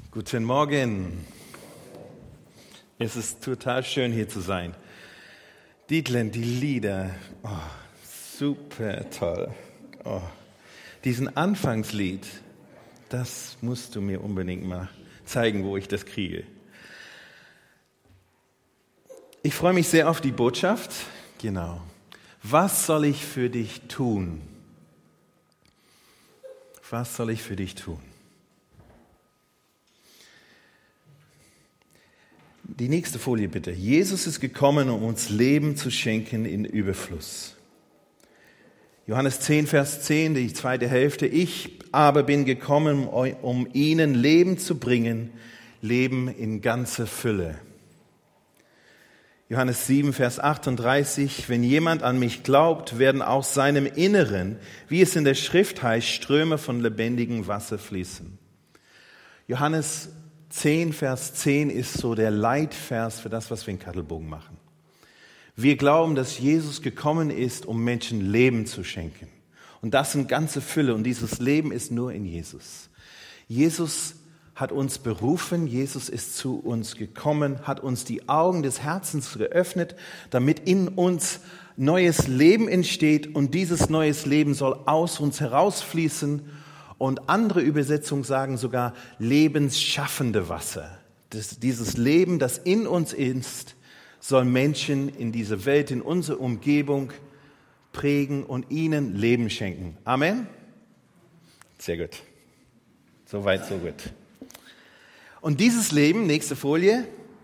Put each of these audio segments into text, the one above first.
Guten Morgen. Es ist total schön, hier zu sein. Dietlen, die Lieder, super toll. Diesen Anfangslied, das musst du mir unbedingt mal zeigen, wo ich das kriege. Ich freue mich sehr auf die Botschaft. Genau. Was soll ich für dich tun? Was soll ich für dich tun? Die nächste Folie bitte. Jesus ist gekommen, um uns Leben zu schenken in Überfluss. Johannes 10, Vers 10, die zweite Hälfte. Ich aber bin gekommen, um ihnen Leben zu bringen, Leben in ganzer Fülle. Johannes 7, Vers 38. Wenn jemand an mich glaubt, werden aus seinem Inneren, wie es in der Schrift heißt, Ströme von lebendigem Wasser fließen. Johannes 10, Vers 10 ist so der Leitvers für das, was wir in Kattelbogen machen. Wir glauben, dass Jesus gekommen ist, um Menschen Leben zu schenken. Und das in ganze Fülle. Und dieses Leben ist nur in Jesus. Jesus hat uns berufen, Jesus ist zu uns gekommen, hat uns die Augen des Herzens geöffnet, damit in uns neues Leben entsteht. Und dieses neues Leben soll aus uns herausfließen. Und andere Übersetzungen sagen sogar lebensschaffende Wasser. Dieses Leben, das in uns ist, soll Menschen in dieser Welt, in unserer Umgebung prägen und ihnen Leben schenken. Amen? Sehr gut. So weit, so gut. Und dieses Leben, nächste Folie,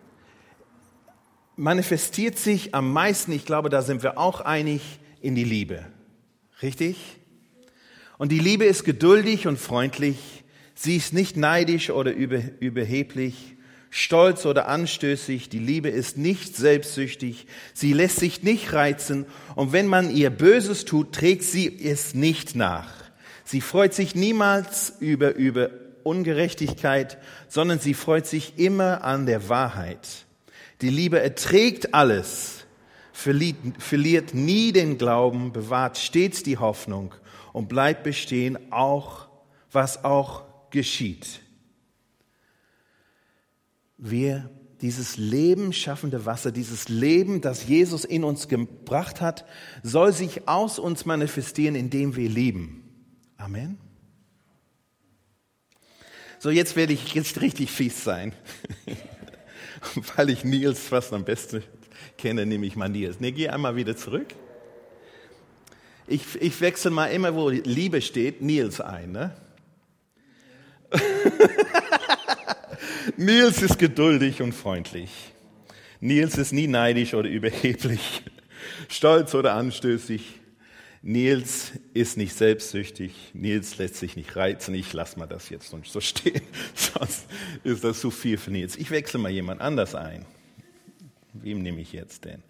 manifestiert sich am meisten, ich glaube, da sind wir auch einig, in die Liebe. Richtig? Und die Liebe ist geduldig und freundlich. Sie ist nicht neidisch oder überheblich, stolz oder anstößig. Die Liebe ist nicht selbstsüchtig. Sie lässt sich nicht reizen. Und wenn man ihr Böses tut, trägt sie es nicht nach. Sie freut sich niemals über Ungerechtigkeit, sondern sie freut sich immer an der Wahrheit. Die Liebe erträgt alles, verliert nie den Glauben, bewahrt stets die Hoffnung und bleibt bestehen, was auch geschieht. Dieses Leben schaffende Wasser, dieses Leben, das Jesus in uns gebracht hat, soll sich aus uns manifestieren, indem wir lieben. Amen. So, jetzt werde ich jetzt richtig fies sein. Weil ich Nils fast am besten kenne, nehme ich mal Nils. Ne, geh einmal wieder zurück. Ich wechsle mal immer, wo Liebe steht, Nils ein. Ne? Nils ist geduldig und freundlich. Nils ist nie neidisch oder überheblich, stolz oder anstößig. Nils ist nicht selbstsüchtig. Nils lässt sich nicht reizen. Ich lasse mal das jetzt so stehen, sonst ist das zu viel für Nils. Ich wechsle mal jemand anders ein. Wem nehme ich jetzt denn?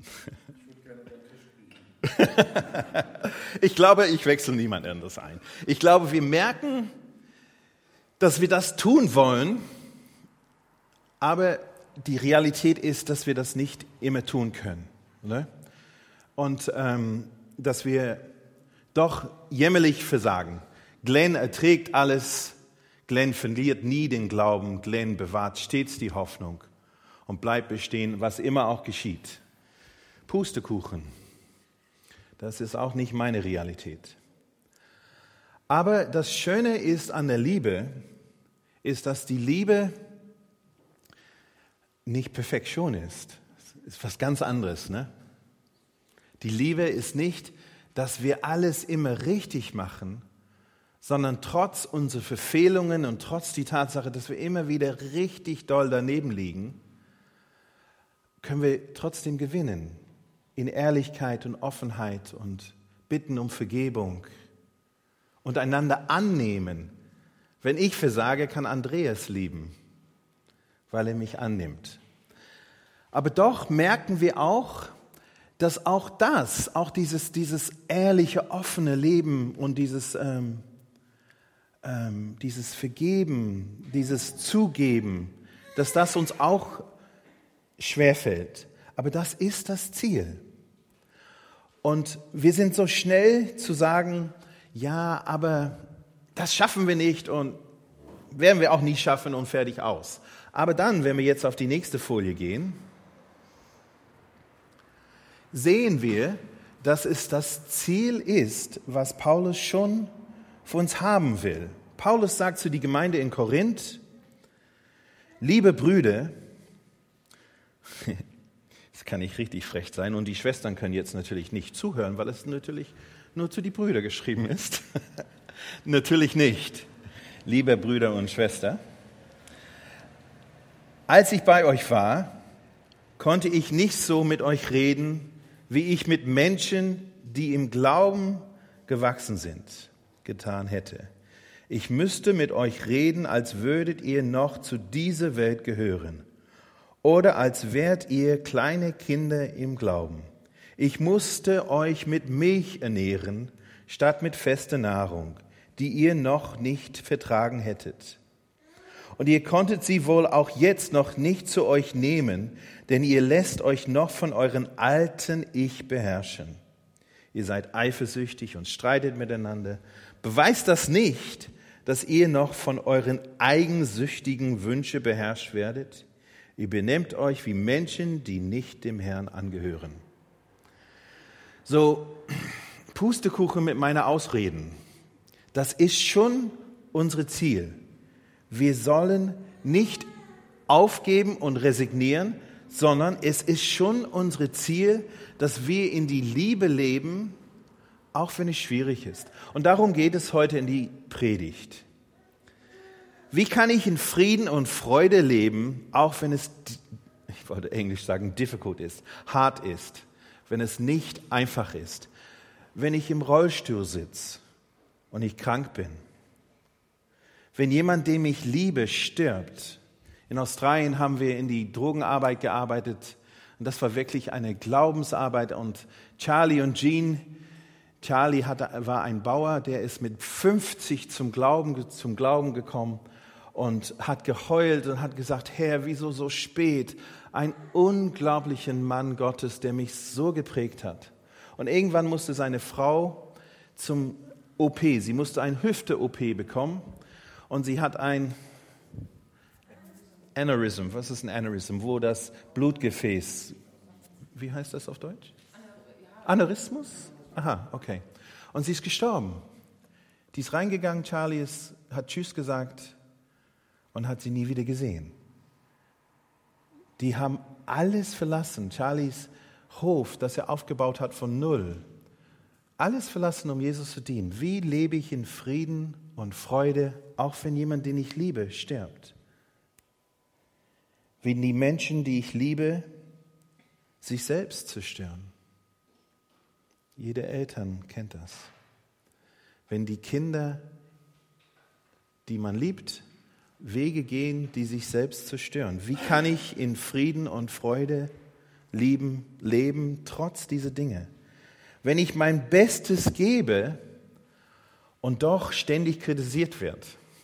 Ich glaube, ich wechsle niemand anderes ein. Ich glaube, wir merken, dass wir das tun wollen, aber die Realität ist, dass wir das nicht immer tun können. Ne? Und dass wir doch jämmerlich versagen. Glenn erträgt alles, Glenn verliert nie den Glauben, Glenn bewahrt stets die Hoffnung und bleibt bestehen, was immer auch geschieht. Pustekuchen. Das ist auch nicht meine Realität. Aber das Schöne ist an der Liebe, ist, dass die Liebe nicht Perfektion ist. Das ist was ganz anderes, ne? Die Liebe ist nicht, dass wir alles immer richtig machen, sondern trotz unserer Verfehlungen und trotz die Tatsache, dass wir immer wieder richtig doll daneben liegen, können wir trotzdem gewinnen. In Ehrlichkeit und Offenheit und bitten um Vergebung und einander annehmen. Wenn ich versage, kann Andreas lieben, weil er mich annimmt. Aber doch merken wir auch, dass auch dieses ehrliche, offene Leben und dieses Vergeben, dieses Zugeben, dass das uns auch schwerfällt. Aber das ist das Ziel. Und wir sind so schnell zu sagen, ja, aber das schaffen wir nicht und werden wir auch nie schaffen und fertig aus. Aber dann, wenn wir jetzt auf die nächste Folie gehen, sehen wir, dass es das Ziel ist, was Paulus schon für uns haben will. Paulus sagt zu der Gemeinde in Korinth, liebe Brüder, das kann nicht richtig frech sein und die Schwestern können jetzt natürlich nicht zuhören, weil es natürlich nur zu die Brüder geschrieben ist. Natürlich nicht, liebe Brüder und Schwestern. Als ich bei euch war, konnte ich nicht so mit euch reden, wie ich mit Menschen, die im Glauben gewachsen sind, getan hätte. Ich müsste mit euch reden, als würdet ihr noch zu dieser Welt gehören oder als wärt ihr kleine Kinder im Glauben. Ich musste euch mit Milch ernähren, statt mit fester Nahrung, die ihr noch nicht vertragen hättet. Und ihr konntet sie wohl auch jetzt noch nicht zu euch nehmen, denn ihr lässt euch noch von euren alten Ich beherrschen. Ihr seid eifersüchtig und streitet miteinander. Beweist das nicht, dass ihr noch von euren eigensüchtigen Wünschen beherrscht werdet? Ihr benehmt euch wie Menschen, die nicht dem Herrn angehören. So, Pustekuchen mit meinen Ausreden. Das ist schon unser Ziel. Wir sollen nicht aufgeben und resignieren, sondern es ist schon unser Ziel, dass wir in die Liebe leben, auch wenn es schwierig ist. Und darum geht es heute in die Predigt. Wie kann ich in Frieden und Freude leben, auch wenn es, ich wollte Englisch sagen, difficult ist, hart ist, wenn es nicht einfach ist, wenn ich im Rollstuhl sitze und ich krank bin, wenn jemand, den ich liebe, stirbt. In Australien haben wir in die Drogenarbeit gearbeitet und das war wirklich eine Glaubensarbeit. Und Charlie und Jean, Charlie war ein Bauer, der ist mit 50 zum Glauben gekommen und hat geheult und hat gesagt, Herr, wieso so spät? Ein unglaublicher Mann Gottes, der mich so geprägt hat. Und irgendwann musste seine Frau zum OP, sie musste eine Hüfte-OP bekommen. Und sie hat ein Aneurysm. Was ist ein Aneurysm? Wo das Blutgefäß, wie heißt das auf Deutsch? Aneurysmus? Aha, okay. Und sie ist gestorben. Die ist reingegangen, Charlie hat Tschüss gesagt und hat sie nie wieder gesehen. Die haben alles verlassen. Charlies Hof, das er aufgebaut hat von null. Alles verlassen, um Jesus zu dienen. Wie lebe ich in Frieden und Freude, auch wenn jemand, den ich liebe, stirbt? Wie die Menschen, die ich liebe, sich selbst zerstören. Jede Eltern kennt das. Wenn die Kinder, die man liebt, Wege gehen, die sich selbst zerstören. Wie kann ich in Frieden und Freude leben, trotz dieser Dinge? Wenn ich mein Bestes gebe und doch ständig kritisiert wird.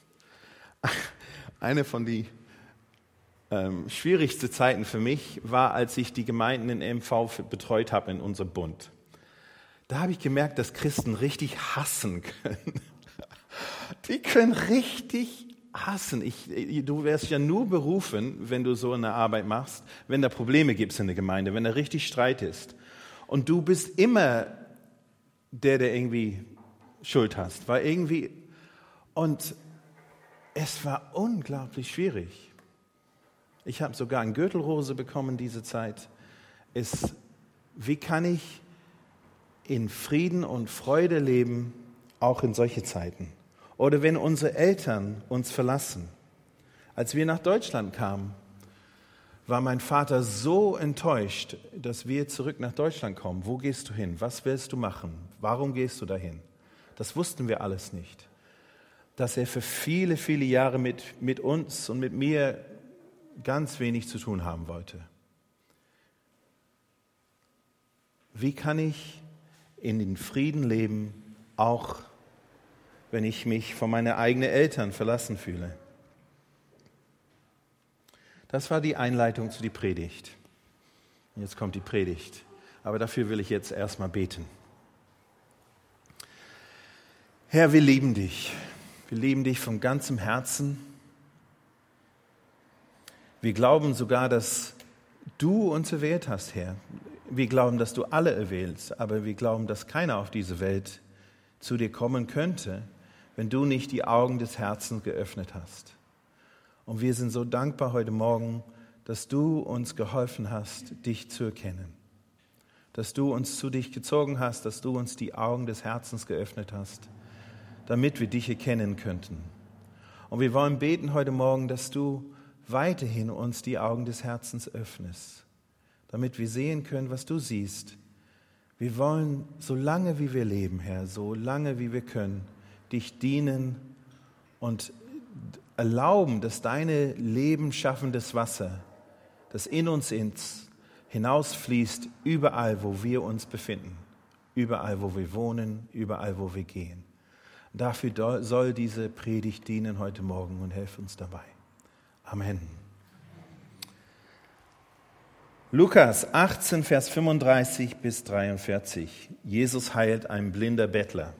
Eine von den schwierigsten Zeiten für mich war, als ich die Gemeinden in MV betreut habe in unserem Bund. Da habe ich gemerkt, dass Christen richtig hassen können. Die können richtig hassen. Du wärst ja nur berufen, wenn du so eine Arbeit machst, wenn da Probleme gibt in der Gemeinde, wenn da richtig Streit ist. Und du bist immer der irgendwie Schuld hast. Und es war unglaublich schwierig. Ich habe sogar eine Gürtelrose bekommen diese Zeit. Wie kann ich in Frieden und Freude leben, auch in solche Zeiten? Oder wenn unsere Eltern uns verlassen. Als wir nach Deutschland kamen, war mein Vater so enttäuscht, dass wir zurück nach Deutschland kommen. Wo gehst du hin? Was willst du machen? Warum gehst du dahin? Das wussten wir alles nicht. Dass er für viele, viele Jahre mit uns und mit mir ganz wenig zu tun haben wollte. Wie kann ich in den Frieden leben, auch wenn ich mich von meinen eigenen Eltern verlassen fühle? Das war die Einleitung zu der Predigt. Jetzt kommt die Predigt. Aber dafür will ich jetzt erstmal beten. Herr, wir lieben dich. Wir lieben dich von ganzem Herzen. Wir glauben sogar, dass du uns erwählt hast, Herr. Wir glauben, dass du alle erwählst, aber wir glauben, dass keiner auf diese Welt zu dir kommen könnte, wenn du nicht die Augen des Herzens geöffnet hast. Und wir sind so dankbar heute Morgen, dass du uns geholfen hast, dich zu erkennen. Dass du uns zu dich gezogen hast, dass du uns die Augen des Herzens geöffnet hast, damit wir dich erkennen könnten. Und wir wollen beten heute Morgen, dass du weiterhin uns die Augen des Herzens öffnest, damit wir sehen können, was du siehst. Wir wollen, so lange wie wir leben, Herr, so lange wie wir können, dich dienen und erlauben, dass deine Leben schaffendes Wasser, das in uns hinausfließt, überall, wo wir uns befinden, überall, wo wir wohnen, überall, wo wir gehen. Dafür soll diese Predigt dienen heute Morgen und helf uns dabei. Amen. Lukas 18, Vers 35 bis 43. Jesus heilt einen blinden Bettler.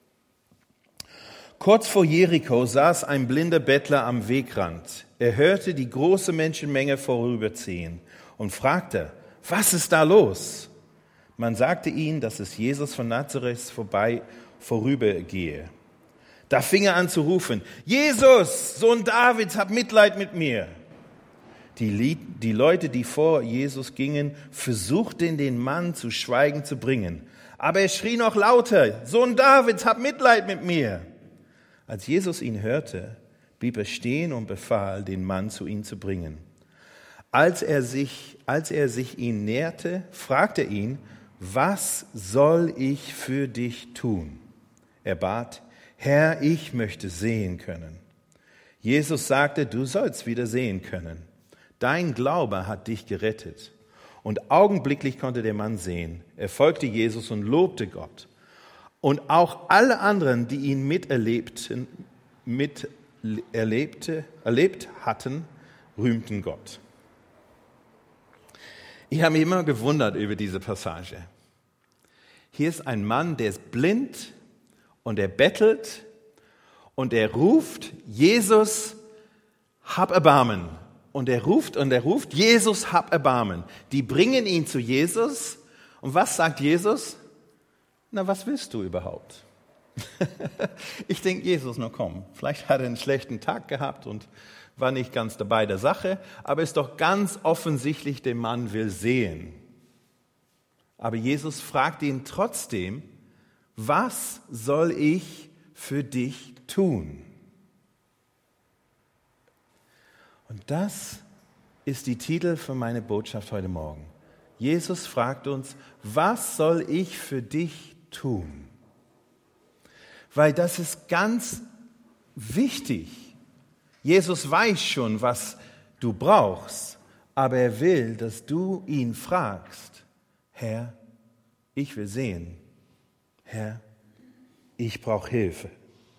Kurz vor Jericho saß ein blinder Bettler am Wegrand. Er hörte die große Menschenmenge vorüberziehen und fragte, was ist da los? Man sagte ihm, dass es Jesus von Nazareth vorübergehe. Da fing er an zu rufen, Jesus, Sohn Davids, hab Mitleid mit mir. Die Leute, die vor Jesus gingen, versuchten, den Mann zu Schweigen zu bringen. Aber er schrie noch lauter, Sohn Davids, hab Mitleid mit mir. Als Jesus ihn hörte, blieb er stehen und befahl, den Mann zu ihm zu bringen. Als er sich ihm näherte, fragte er ihn, was soll ich für dich tun? Er bat, Herr, ich möchte sehen können. Jesus sagte, du sollst wieder sehen können. Dein Glaube hat dich gerettet. Und augenblicklich konnte der Mann sehen. Er folgte Jesus und lobte Gott. Und auch alle anderen, die ihn erlebt hatten, rühmten Gott. Ich habe mich immer gewundert über diese Passage. Hier ist ein Mann, der ist blind und er bettelt und er ruft, Jesus, hab Erbarmen. Und er ruft, Jesus, hab Erbarmen. Die bringen ihn zu Jesus. Und was sagt Jesus? Na, was willst du überhaupt? Ich denke, Jesus, na komm, vielleicht hat er einen schlechten Tag gehabt und war nicht ganz dabei der Sache, aber ist doch ganz offensichtlich, der Mann will sehen. Aber Jesus fragt ihn trotzdem, was soll ich für dich tun? Und das ist die Titel für meine Botschaft heute Morgen. Jesus fragt uns, was soll ich für dich tun? Weil das ist ganz wichtig. Jesus weiß schon, was du brauchst, aber er will, dass du ihn fragst, Herr, ich will sehen. Herr, ich brauche Hilfe.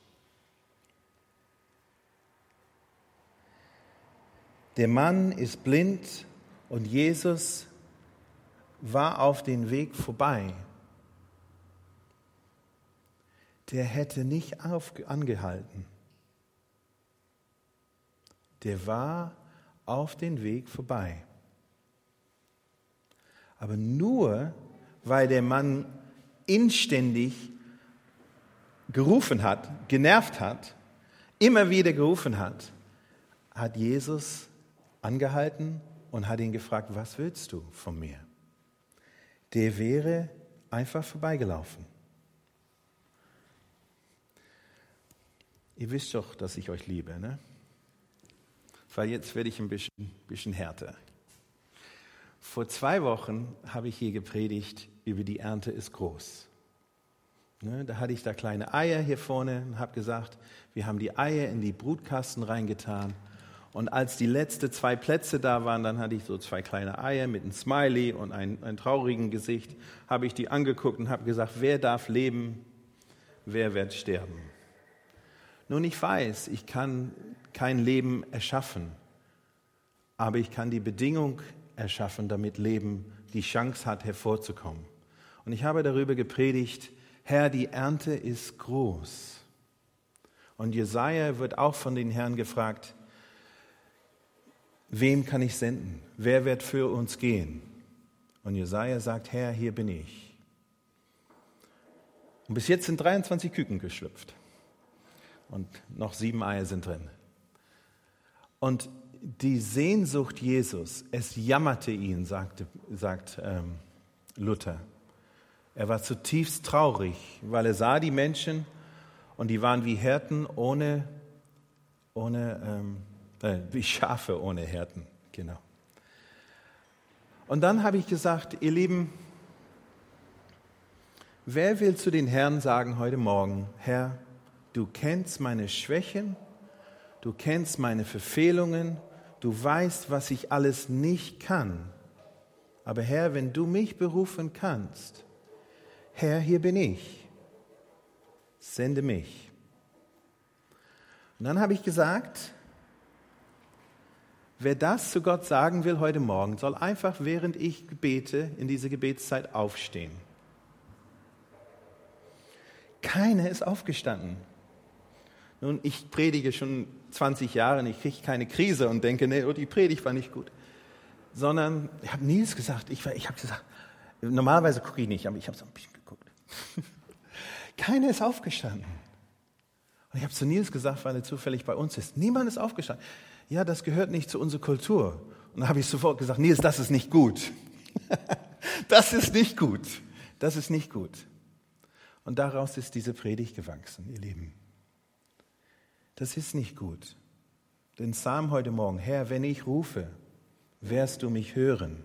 Der Mann ist blind und Jesus war auf den Weg vorbei. Der hätte nicht angehalten. Der war auf den Weg vorbei. Aber nur, weil der Mann inständig gerufen hat, genervt hat, immer wieder gerufen hat, hat Jesus angehalten und hat ihn gefragt, was willst du von mir? Der wäre einfach vorbeigelaufen. Ihr wisst doch, dass ich euch liebe, ne? Weil jetzt werde ich ein bisschen härter. Vor 2 Wochen habe ich hier gepredigt über die Ernte ist groß. Ne, da hatte ich da kleine Eier hier vorne und habe gesagt, wir haben die Eier in die Brutkasten reingetan. Und als die letzten 2 Plätze da waren, dann hatte ich so 2 kleine Eier mit einem Smiley und ein traurigen Gesicht. Habe ich die angeguckt und habe gesagt, wer darf leben, wer wird sterben? Nun, ich weiß, ich kann kein Leben erschaffen, aber ich kann die Bedingung erschaffen, damit Leben die Chance hat, hervorzukommen. Und ich habe darüber gepredigt, Herr, die Ernte ist groß. Und Jesaja wird auch von den Herrn gefragt, wem kann ich senden? Wer wird für uns gehen? Und Jesaja sagt, Herr, hier bin ich. Und bis jetzt sind 23 Küken geschlüpft. Und noch 7 Eier sind drin. Und die Sehnsucht Jesus, es jammerte ihn, sagt Luther. Er war zutiefst traurig, weil er sah die Menschen und die waren wie Hirten wie Schafe ohne Hirten. Genau. Und dann habe ich gesagt, ihr Lieben, wer will zu den Herrn sagen heute Morgen, Herr, du kennst meine Schwächen, du kennst meine Verfehlungen, du weißt, was ich alles nicht kann. Aber Herr, wenn du mich berufen kannst, Herr, hier bin ich, sende mich. Und dann habe ich gesagt, wer das zu Gott sagen will heute Morgen, soll einfach, während ich bete, in dieser Gebetszeit aufstehen. Keiner ist aufgestanden. Nun, ich predige schon 20 Jahre und ich kriege keine Krise und denke, nee, die Predigt war nicht gut. Sondern, ich habe Nils gesagt, ich habe gesagt, normalerweise gucke ich nicht, aber ich habe so ein bisschen geguckt. Keiner ist aufgestanden. Und ich habe zu Nils gesagt, weil er zufällig bei uns ist, niemand ist aufgestanden. Ja, das gehört nicht zu unserer Kultur. Und dann habe ich sofort gesagt, Nils, das ist nicht gut. Das ist nicht gut. Das ist nicht gut. Und daraus ist diese Predigt gewachsen, ihr Lieben. Das ist nicht gut. Den Psalm heute Morgen, Herr, wenn ich rufe, wirst du mich hören.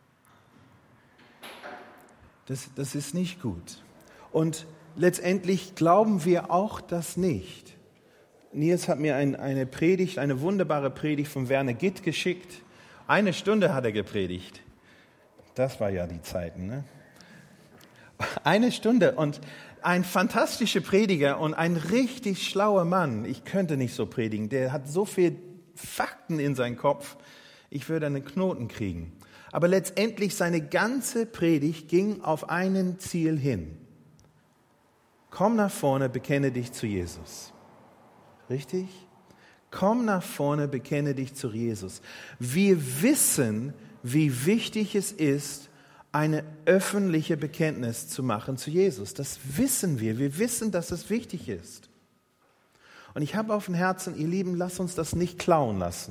Das ist nicht gut. Und letztendlich glauben wir auch das nicht. Nils hat mir eine wunderbare Predigt von Werner Gitt geschickt. 1 Stunde hat er gepredigt. Das war ja die Zeiten, ne? 1 Stunde und ein fantastischer Prediger und ein richtig schlauer Mann. Ich könnte nicht so predigen. Der hat so viel Fakten in seinem Kopf. Ich würde einen Knoten kriegen. Aber letztendlich seine ganze Predigt ging auf ein Ziel hin. Komm nach vorne, bekenne dich zu Jesus. Richtig? Komm nach vorne, bekenne dich zu Jesus. Wir wissen, wie wichtig es ist, eine öffentliche Bekenntnis zu machen zu Jesus. Das wissen wir. Wir wissen, dass es wichtig ist. Und ich habe auf dem Herzen, ihr Lieben, lasst uns das nicht klauen lassen.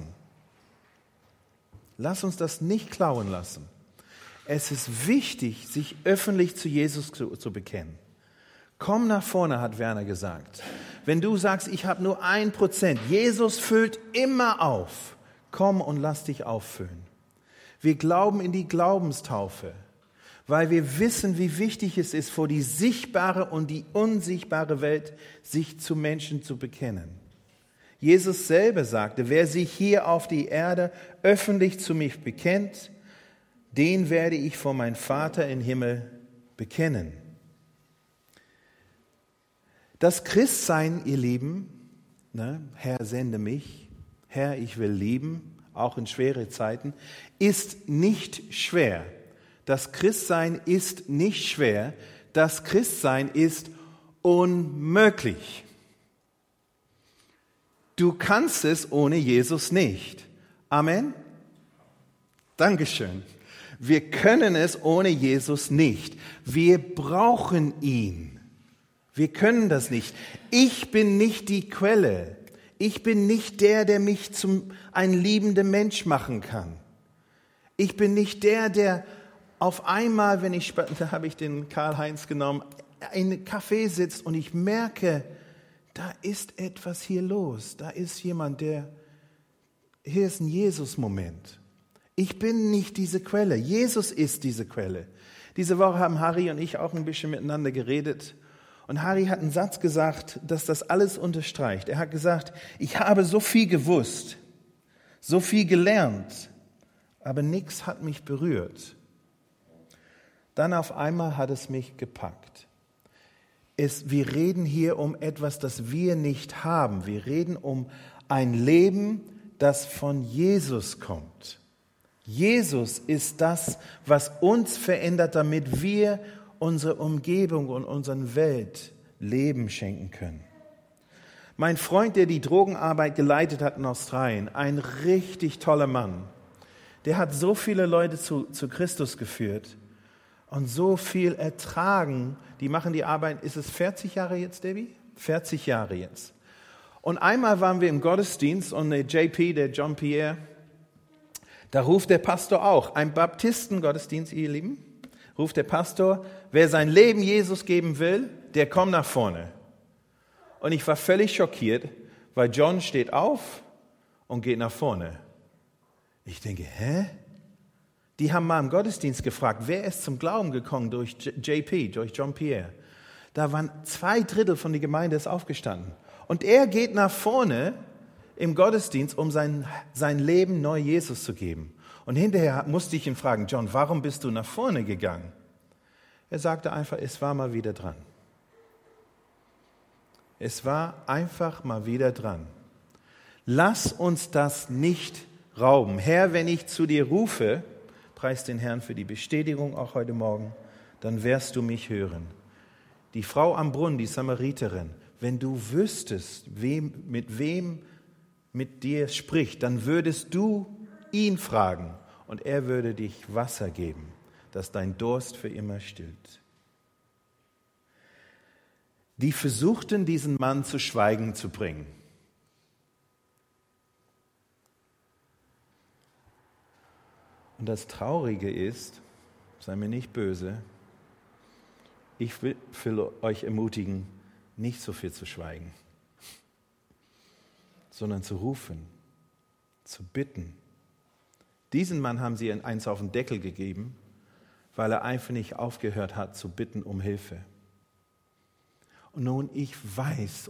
Lass uns das nicht klauen lassen. Es ist wichtig, sich öffentlich zu Jesus zu bekennen. Komm nach vorne, hat Werner gesagt. Wenn du sagst, ich habe nur 1%, Jesus füllt immer auf. Komm und lass dich auffüllen. Wir glauben in die Glaubenstaufe, weil wir wissen, wie wichtig es ist, vor die sichtbare und die unsichtbare Welt sich zu Menschen zu bekennen. Jesus selber sagte, wer sich hier auf die Erde öffentlich zu mich bekennt, den werde ich vor meinem Vater im Himmel bekennen. Das Christsein, ihr Lieben, Herr, sende mich, Herr, ich will lieben, auch in schwere Zeiten, ist nicht schwer. Das Christsein ist nicht schwer. Das Christsein ist unmöglich. Du kannst es ohne Jesus nicht. Amen? Dankeschön. Wir können es ohne Jesus nicht. Wir brauchen ihn. Wir können das nicht. Ich bin nicht die Quelle. Ich bin nicht der mich zum ein liebender Mensch machen kann. Ich bin nicht der auf einmal, da habe ich den Karl-Heinz genommen, in einem Café sitzt und ich merke, da ist etwas hier los. Da ist jemand, hier ist ein Jesus-Moment. Ich bin nicht diese Quelle. Jesus ist diese Quelle. Diese Woche haben Harry und ich auch ein bisschen miteinander geredet. Und Harry hat einen Satz gesagt, dass das alles unterstreicht. Er hat gesagt, ich habe so viel gewusst, so viel gelernt, aber nichts hat mich berührt. Dann auf einmal hat es mich gepackt. Wir reden hier um etwas, das wir nicht haben. Wir reden um ein Leben, das von Jesus kommt. Jesus ist das, was uns verändert, damit wir unsere Umgebung und unseren Welt Leben schenken können. Mein Freund, der die Drogenarbeit geleitet hat in Australien, ein richtig toller Mann, der hat so viele Leute zu Christus geführt und so viel ertragen. Die machen die Arbeit, ist es 40 Jahre jetzt, Debbie? 40 Jahre jetzt. Und einmal waren wir im Gottesdienst und der JP, der John Pierre, da ruft der Pastor auch, ein Baptisten-Gottesdienst, ihr Lieben, ruft der Pastor, wer sein Leben Jesus geben will, der kommt nach vorne. Und ich war völlig schockiert, weil John steht auf und geht nach vorne. Ich denke, hä? Die haben mal im Gottesdienst gefragt, wer ist zum Glauben gekommen durch JP, durch John Pierre. Da waren 2/3 von der Gemeinde ist aufgestanden. Und er geht nach vorne im Gottesdienst, um sein Leben neu Jesus zu geben. Und hinterher musste ich ihn fragen, John, warum bist du nach vorne gegangen? Er sagte einfach, es war mal wieder dran. Es war einfach mal wieder dran. Lass uns das nicht rauben. Herr, wenn ich zu dir rufe, preis den Herrn für die Bestätigung auch heute Morgen, dann wirst du mich hören. Die Frau am Brunnen, die Samariterin, wenn du wüsstest, mit wem mit dir spricht, dann würdest du ihn fragen und er würde dich Wasser geben, das dein Durst für immer stillt. Die versuchten, diesen Mann zu Schweigen zu bringen. Und das Traurige ist, sei mir nicht böse, ich will euch ermutigen, nicht so viel zu schweigen, sondern zu rufen, zu bitten. Diesen Mann haben sie eins auf den Deckel gegeben, weil er einfach nicht aufgehört hat zu bitten um Hilfe. Und nun, ich weiß,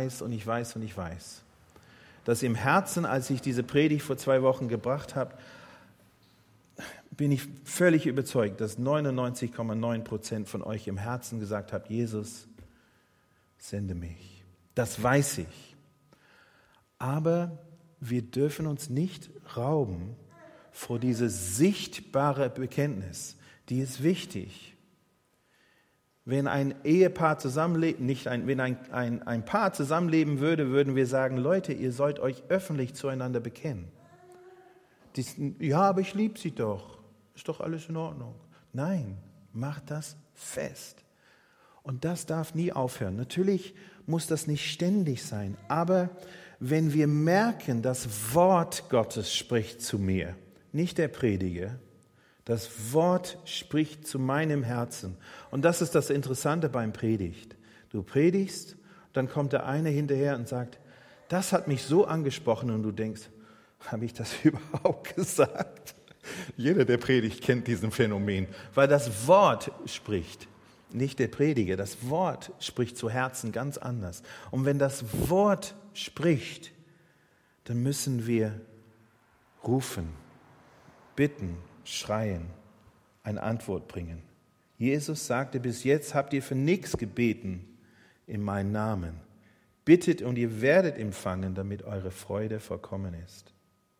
dass im Herzen, als ich diese Predigt vor 2 Wochen gebracht habe, bin ich völlig überzeugt, dass 99,9% von euch im Herzen gesagt habt, Jesus, sende mich. Das weiß ich. Aber wir dürfen uns nicht rauben vor dieses sichtbare Bekenntnis. Die ist wichtig. Wenn ein Ehepaar zusammenlebt, wenn ein Paar zusammenleben würde, würden wir sagen, Leute, ihr sollt euch öffentlich zueinander bekennen. Ja, aber ich liebe sie doch. Ist doch alles in Ordnung. Nein, macht das fest. Und das darf nie aufhören. Natürlich muss das nicht ständig sein, aber wenn wir merken, das Wort Gottes spricht zu mir, nicht der Prediger, das Wort spricht zu meinem Herzen. Und das ist das Interessante beim Predigt. Du predigst, dann kommt der eine hinterher und sagt, das hat mich so angesprochen und du denkst, habe ich das überhaupt gesagt? Jeder, der predigt, kennt diesen Phänomen, weil das Wort spricht, nicht der Prediger. Das Wort spricht zu Herzen ganz anders. Und wenn das Wort spricht, dann müssen wir rufen, bitten, schreien, eine Antwort bringen. Jesus sagte, bis jetzt habt ihr für nichts gebeten in meinem Namen. Bittet und ihr werdet empfangen, damit eure Freude vollkommen ist.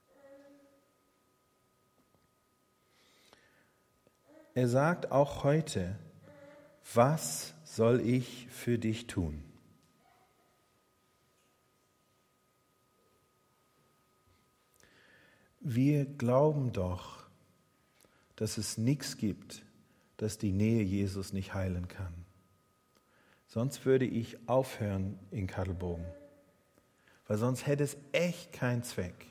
Er sagt auch heute, was soll ich für dich tun? Wir glauben doch, dass es nichts gibt, das die Nähe Jesus nicht heilen kann. Sonst würde ich aufhören in Kadelbogen, weil sonst hätte es echt keinen Zweck.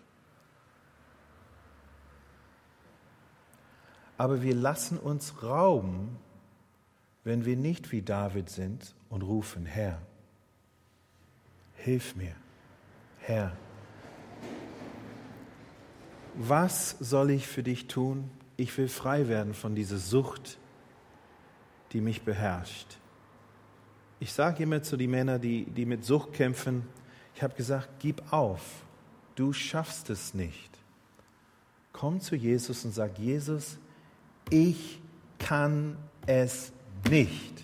Aber wir lassen uns rauben, wenn wir nicht wie David sind und rufen, Herr, hilf mir, Herr. Was soll ich für dich tun? Ich will frei werden von dieser Sucht, die mich beherrscht. Ich sage immer zu den Männern, die mit Sucht kämpfen, ich habe gesagt, gib auf, du schaffst es nicht. Komm zu Jesus und sag, Jesus, ich kann es nicht.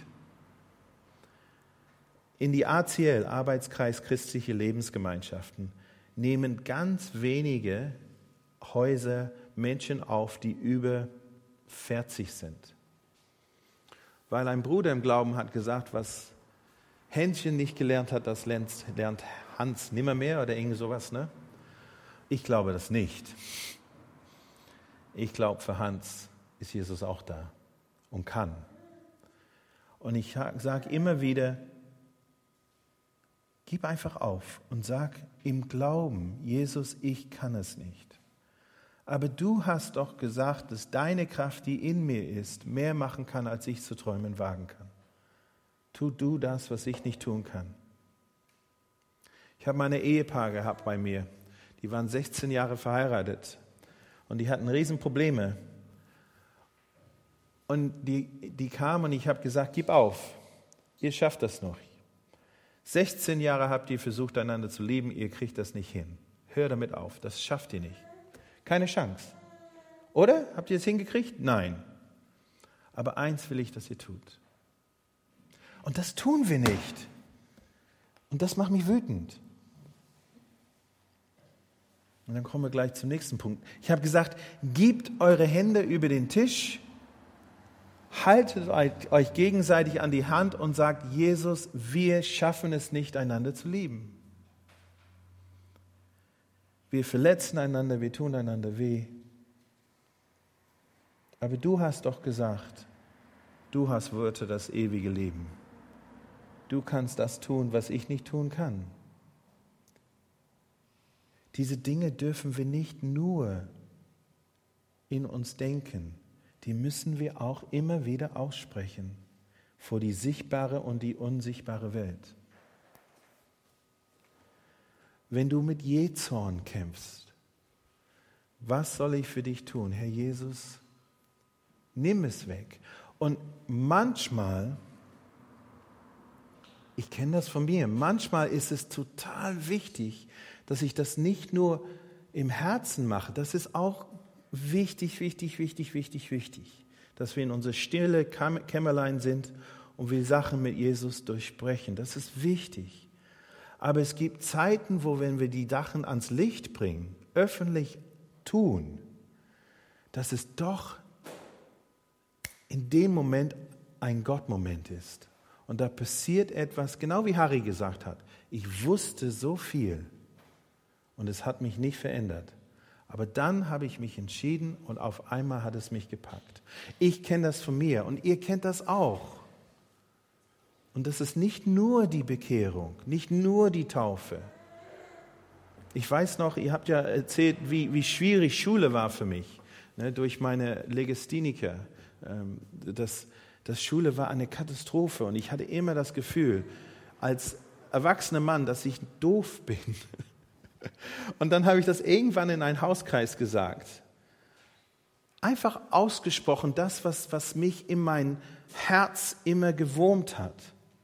In die ACL, Arbeitskreis Christliche Lebensgemeinschaften, nehmen ganz wenige Häuser Menschen auf, die über 40 sind. Weil ein Bruder im Glauben hat gesagt, was Händchen nicht gelernt hat, das lernt Hans nimmermehr oder irgend sowas, ne? Ich glaube das nicht. Ich glaube, für Hans ist Jesus auch da und kann. Und ich sage immer wieder, gib einfach auf und sag im Glauben, Jesus, ich kann es nicht. Aber du hast doch gesagt, dass deine Kraft, die in mir ist, mehr machen kann, als ich zu träumen wagen kann. Tu du das, was ich nicht tun kann. Ich habe mal ein Ehepaar gehabt bei mir. Die waren 16 Jahre verheiratet und die hatten Riesenprobleme. Und die kamen und ich habe gesagt, gib auf, ihr schafft das noch. 16 Jahre habt ihr versucht, einander zu lieben, ihr kriegt das nicht hin. Hör damit auf, das schafft ihr nicht. Keine Chance. Oder? Habt ihr es hingekriegt? Nein. Aber eins will ich, dass ihr tut. Und das tun wir nicht. Und das macht mich wütend. Und dann kommen wir gleich zum nächsten Punkt. Ich habe gesagt, gebt eure Hände über den Tisch, haltet euch gegenseitig an die Hand und sagt, Jesus, wir schaffen es nicht, einander zu lieben. Wir verletzen einander, wir tun einander weh. Aber du hast doch gesagt, du hast Wörter das ewige Leben. Du kannst das tun, was ich nicht tun kann. Diese Dinge dürfen wir nicht nur in uns denken, die müssen wir auch immer wieder aussprechen vor die sichtbare und die unsichtbare Welt. Wenn du mit Jähzorn kämpfst, was soll ich für dich tun? Herr Jesus, nimm es weg. Und manchmal, ich kenne das von mir, manchmal ist es total wichtig, dass ich das nicht nur im Herzen mache, das ist auch wichtig, dass wir in unser stille Kämmerlein sind und wir Sachen mit Jesus durchsprechen. Das ist wichtig. Aber es gibt Zeiten, wo, wenn wir die Sachen ans Licht bringen, öffentlich tun, dass es doch in dem Moment ein Gottmoment ist. Und da passiert etwas, genau wie Harry gesagt hat. Ich wusste so viel und es hat mich nicht verändert. Aber dann habe ich mich entschieden und auf einmal hat es mich gepackt. Ich kenne das von mir und ihr kennt das auch. Und das ist nicht nur die Bekehrung, nicht nur die Taufe. Ich weiß noch, ihr habt ja erzählt, wie schwierig Schule war für mich, ne, durch meine Legastheniker. Das Schule war eine Katastrophe und ich hatte immer das Gefühl, als erwachsener Mann, dass ich doof bin. Und dann habe ich das irgendwann in einen Hauskreis gesagt. Einfach ausgesprochen, das, was mich in mein Herz immer gewurmt hat.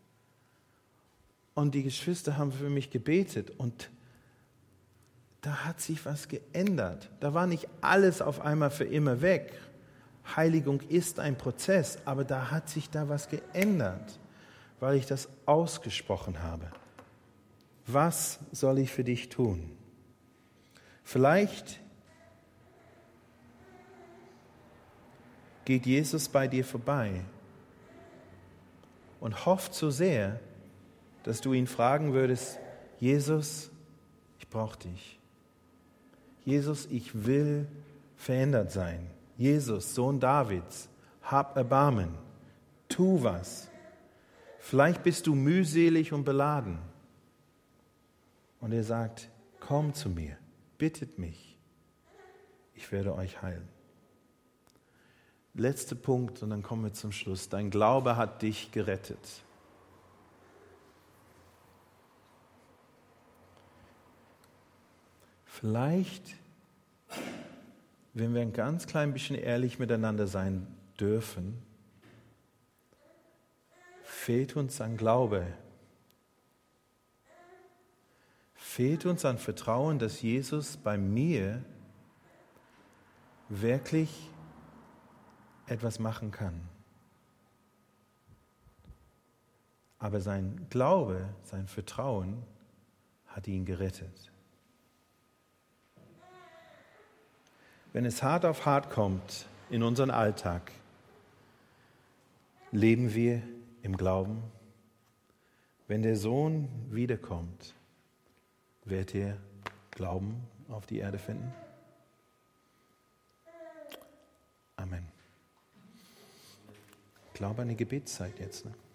Und die Geschwister haben für mich gebetet und da hat sich was geändert. Da war nicht alles auf einmal für immer weg. Heiligung ist ein Prozess, aber da hat sich da was geändert, weil ich das ausgesprochen habe. Was soll ich für dich tun? Vielleicht geht Jesus bei dir vorbei und hofft so sehr, dass du ihn fragen würdest, Jesus, ich brauche dich. Jesus, ich will verändert sein. Jesus, Sohn Davids, hab Erbarmen, tu was. Vielleicht bist du mühselig und beladen. Und er sagt, komm zu mir, bittet mich, ich werde euch heilen. Letzter Punkt und dann kommen wir zum Schluss. Dein Glaube hat dich gerettet. Vielleicht, wenn wir ein ganz klein bisschen ehrlich miteinander sein dürfen, fehlt uns an Glaube. Fehlt uns an Vertrauen, dass Jesus bei mir wirklich etwas machen kann. Aber sein Glaube, sein Vertrauen hat ihn gerettet. Wenn es hart auf hart kommt in unseren Alltag, leben wir im Glauben. Wenn der Sohn wiederkommt, werdet ihr Glauben auf die Erde finden? Amen. Ich glaube an die Gebetszeit jetzt. Ne?